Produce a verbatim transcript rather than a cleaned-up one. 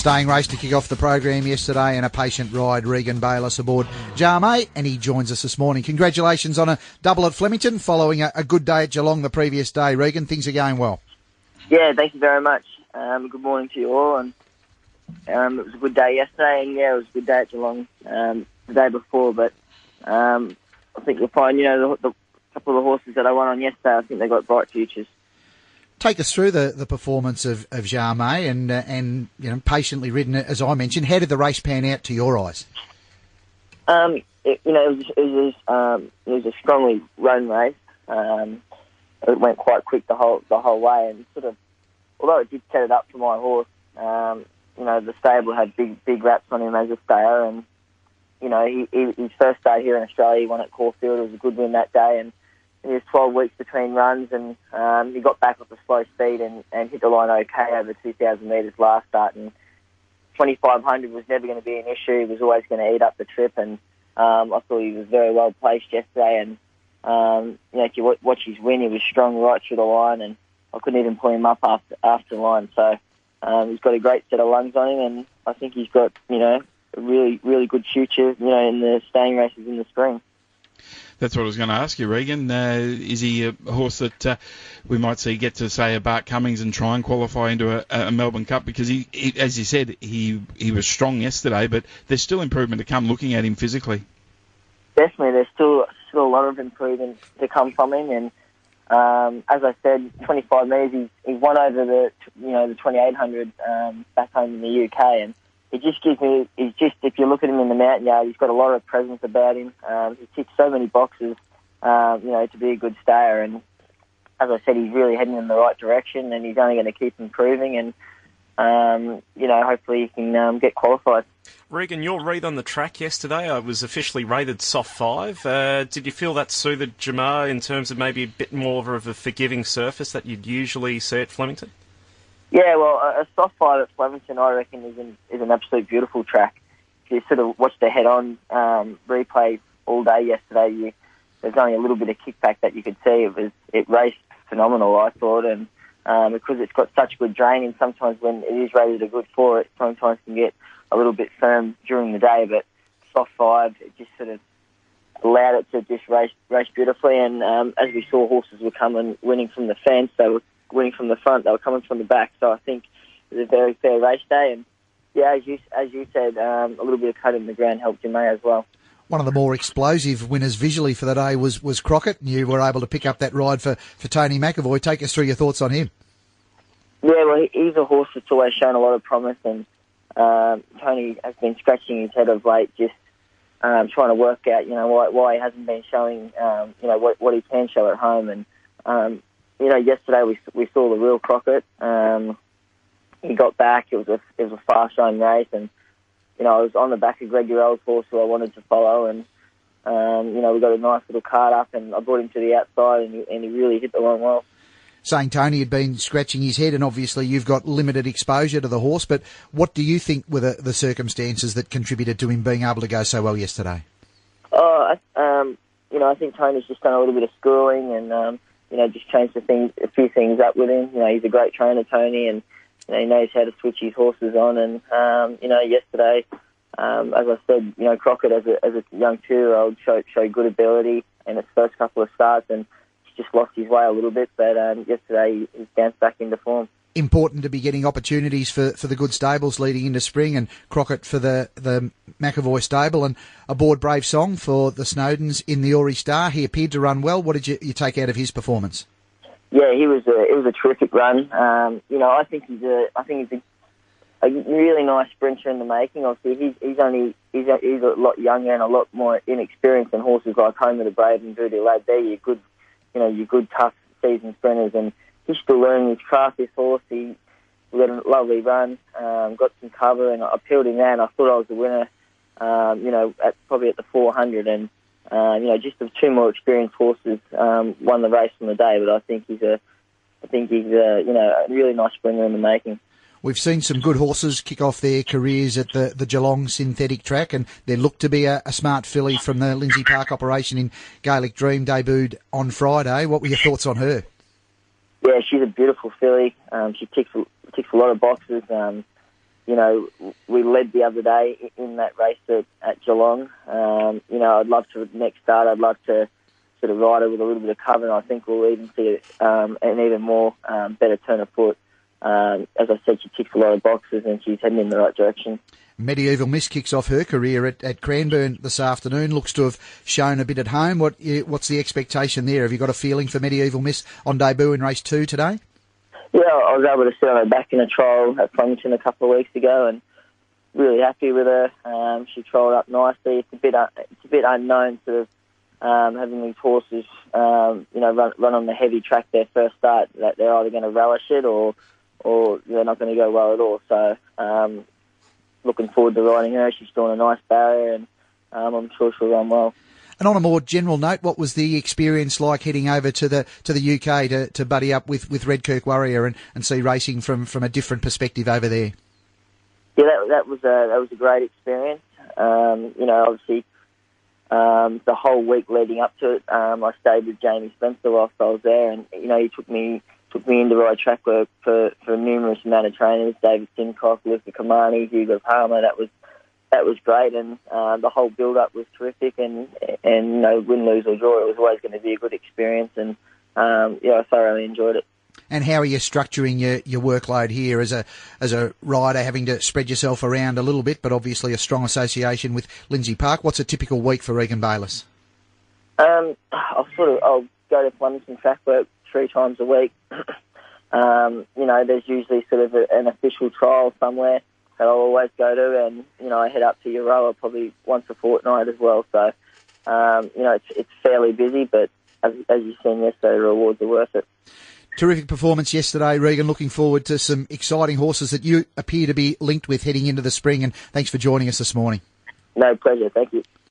staying race to kick off the program yesterday, and a patient ride. Regan Bayliss aboard Jarmay, and he joins us this morning. Congratulations on a double at Flemington following a, a good day at Geelong the previous day. Regan, things are going well. Yeah, thank you very much. Um, good morning to you all. And um, it was a good day yesterday, and yeah, it was a good day at Geelong um, the day before. But um, I think you'll find, you know, the, the couple of the horses that I won on yesterday, I think they got bright futures. Take us through the, the performance of, of Jarmay and, uh, and you know, patiently ridden, as I mentioned. How did the race pan out to your eyes? Um, it, you know, it was, it was, um, it was a strongly run race. Um, it went quite quick the whole the whole way, and sort of, although it did set it up for my horse, um, you know, the stable had big big raps on him as a stayer, and you know, he, he, his first day here in Australia, he won at Caulfield. It was a good win that day, and he was twelve weeks between runs, and um, he got back off the slow speed and, and hit the line okay over two thousand metres last start. And twenty-five hundred was never going to be an issue. He was always going to eat up the trip, and um, I thought he was very well placed yesterday. And um, you know, if you watch his win, he was strong right through the line, and I couldn't even pull him up after after the line. So um, he's got a great set of lungs on him, and I think he's got, you know, a really really good future, you know, in the staying races in the spring. That's what I was going to ask you, Regan. Uh, is he a horse that uh, we might see get to, say, a Bart Cummings and try and qualify into a, a Melbourne Cup? Because, he, he, as you said, he he was strong yesterday, but there's still improvement to come looking at him physically. Definitely, there's still still a lot of improvement to come from him. And um, as I said, twenty-five metres, he's, he's won over the you know the twenty-eight hundred um, back home in the U K, and it just gives me, he's just, if you look at him in the mountain yard, he's got a lot of presence about him. Um, he ticks so many boxes, um, you know, to be a good stayer. And as I said, he's really heading in the right direction, and he's only going to keep improving. And, um, you know, hopefully he can um, get qualified. Regan, your read on the track yesterday, I was officially rated soft five. Uh, did you feel that suited Jarmay in terms of maybe a bit more of a forgiving surface that you'd usually see at Flemington? Yeah, well, a soft five at Flemington, I reckon, is an, is an absolute beautiful track. If you sort of watched the head-on um, replay all day yesterday, you, there's only a little bit of kickback that you could see. It was it raced phenomenal, I thought, and um, because it's got such good draining, sometimes when it is rated a good four, it sometimes can get a little bit firm during the day. But soft five, it just sort of allowed it to just race race beautifully. And um, as we saw, horses were coming, winning from the fence. They were winning from the front, they were coming from the back. So I think it was a very fair race day. And yeah, as you as you said, um, a little bit of cut in the ground helped Jarmay as well. One of the more explosive winners visually for the day was, was Crockett, and you were able to pick up that ride for, for Tony McAvoy. Take us through your thoughts on him. Yeah, well, he, he's a horse that's always shown a lot of promise, and um, Tony has been scratching his head of late, just um, trying to work out, you know, why, why he hasn't been showing, um, you know, what, what he can show at home. And um, you know, yesterday we we saw the real Crockett. Um, he got back. It was a it was a fast showing race, and you know, I was on the back of Greg Urell's horse who I wanted to follow, and um, you know, we got a nice little card up, and I brought him to the outside, and he, and he really hit the line well. Saying Tony had been scratching his head, and obviously you've got limited exposure to the horse, but what do you think were the, the circumstances that contributed to him being able to go so well yesterday? Oh, um, you know, I think Tony's just done a little bit of schooling, and um, you know, just changed a, thing, a few things up with him. You know, he's a great trainer, Tony, and you know, he knows how to switch his horses on. And um, you know, yesterday, um, as I said, you know, Crockett as a as a young two-year-old showed showed good ability in its first couple of starts, and he's just lost his way a little bit. But um, yesterday, he bounced back into form. Important to be getting opportunities for, for the good stables leading into spring, and Crockett for the, the McAvoy stable, and aboard Brave Song for the Snowdens in the Ori Star. He appeared to run well. What did you, you take out of his performance? Yeah, he was a, it was a terrific run. Um, you know, I think he's a I think he's a, a really nice sprinter in the making. Obviously, he's he's only he's a, he's a lot younger and a lot more inexperienced than horses like Home of the Brave and Voodoo Lad. They're your good, you know, your good tough seasoned sprinters, and he's still learning his craft, this horse. He had a lovely run, um, got some cover, and I peeled him out, and I thought I was the winner, um, you know, at probably at the four hundred. And, uh, you know, just the two more experienced horses um, won the race on the day, but I think he's a, I think he's a, you know, a really nice sprinter in the making. We've seen some good horses kick off their careers at the, the Geelong synthetic track, and there looked to be a, a smart filly from the Lindsay Park operation in Gaelic Dream debuted on Friday. What were your thoughts on her? Yeah, she's a beautiful filly. Um, she ticks ticks a lot of boxes. Um, you know, we led the other day in that race at, at Geelong. Um, you know, I'd love to, next start, I'd love to sort of ride her with a little bit of cover, and I think we'll even see um, an even more um, better turn of foot. Um, as I said, she ticks a lot of boxes and she's heading in the right direction. Medieval Miss kicks off her career at, at Cranbourne this afternoon. Looks to have shown a bit at home. What What's the expectation there? Have you got a feeling for Medieval Miss on debut in race two today? Yeah, I was able to sit on her back in a trial at Flemington a couple of weeks ago, and really happy with her. Um, she trialled up nicely. It's a bit uh, it's a bit unknown, sort of um, having these horses, um, you know, run, run on the heavy track their first start. That they're either going to relish it or or they're not going to go well at all. So. Um, Looking forward to riding her. She's doing a nice barrier, and um, I'm sure she'll run well. And on a more general note, what was the experience like heading over to the to the U K to, to buddy up with, with Redkirk Warrior and, and see racing from, from a different perspective over there? Yeah, that, that was a that was a great experience. Um, you know, obviously, um, the whole week leading up to it, um, I stayed with Jamie Spencer whilst I was there, and you know, he took me. took me into ride track work for, for a numerous amount of trainers, David Simcock, Luca Kamani, Hugo Palmer. That was that was great, and uh, the whole build-up was terrific, and, and you know, win, lose or draw, it was always going to be a good experience, and um, yeah, I thoroughly enjoyed it. And how are you structuring your, your workload here as a as a rider, having to spread yourself around a little bit, but obviously a strong association with Lindsay Park? What's a typical week for Regan Bayliss? Um, I'll sort of I'll go to Flemington track work three times a week. um, you know, there's usually sort of a, an official trial somewhere that I'll always go to, and you know, I head up to Euroa probably once a fortnight as well. So, um, you know, it's it's fairly busy, but as, as you've seen yesterday, the rewards are worth it. Terrific performance yesterday, Regan. Looking forward to some exciting horses that you appear to be linked with heading into the spring, and thanks for joining us this morning. No, pleasure. Thank you.